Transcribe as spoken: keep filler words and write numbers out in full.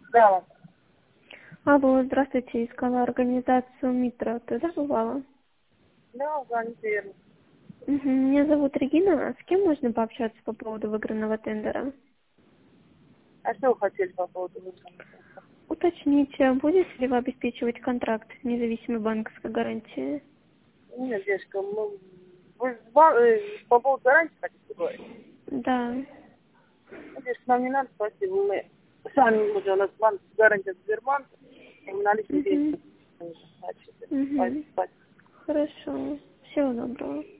Да. Алло, здравствуйте, искала организацию МИТРО. Ты забывала? Да, звоните верно. Угу. Меня зовут Регина. С кем можно пообщаться по поводу выигранного тендера? А что вы хотели по поводу вызвания? Уточните, будете ли вы обеспечивать контракт независимой банковской гарантии? Нет, девушка, мы... Вы с ба- э, по поводу гарантии хотите говорить? Да. Ну, девушка, нам не надо, спасибо. Мы сами уже, у нас банк гарантия Сбербанка, и мы наличные Угу. деньги. Значит, Угу. спасибо. Хорошо. Всего доброго.